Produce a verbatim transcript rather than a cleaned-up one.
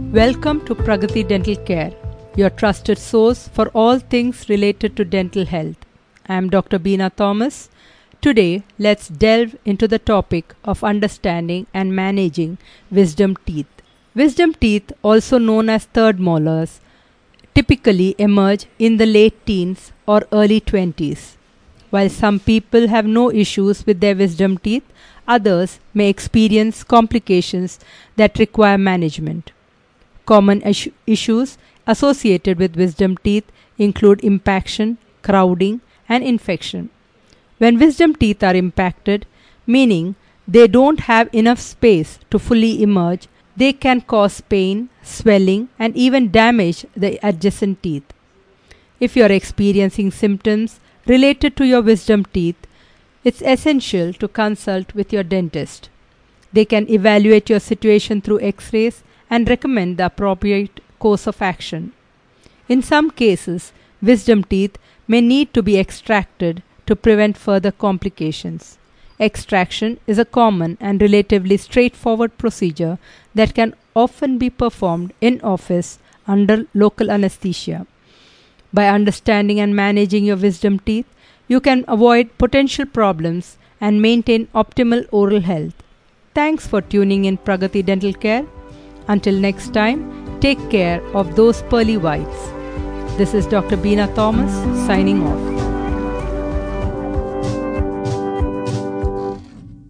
Welcome to Pragati Dental Care, your trusted source for all things related to dental health. I am Doctor Beena Thomas. Today, let's delve into the topic of understanding and managing wisdom teeth. Wisdom teeth, also known as third molars, typically emerge in the late teens or early twenties. While some people have no issues with their wisdom teeth, others may experience complications that require management. Common issu- issues associated with wisdom teeth include impaction, crowding, and infection. When wisdom teeth are impacted, meaning they don't have enough space to fully emerge, they can cause pain, swelling, and even damage the adjacent teeth. If you are experiencing symptoms related to your wisdom teeth, it's essential to consult with your dentist. They can evaluate your situation through x-rays and recommend the appropriate course of action. In some cases, wisdom teeth may need to be extracted to prevent further complications. Extraction is a common and relatively straightforward procedure that can often be performed in office under local anesthesia. By understanding and managing your wisdom teeth, you can avoid potential problems and maintain optimal oral health. Thanks for tuning in Pragati Dental Care. Until next time, take care of those pearly whites. This is Doctor Beena Thomas signing off.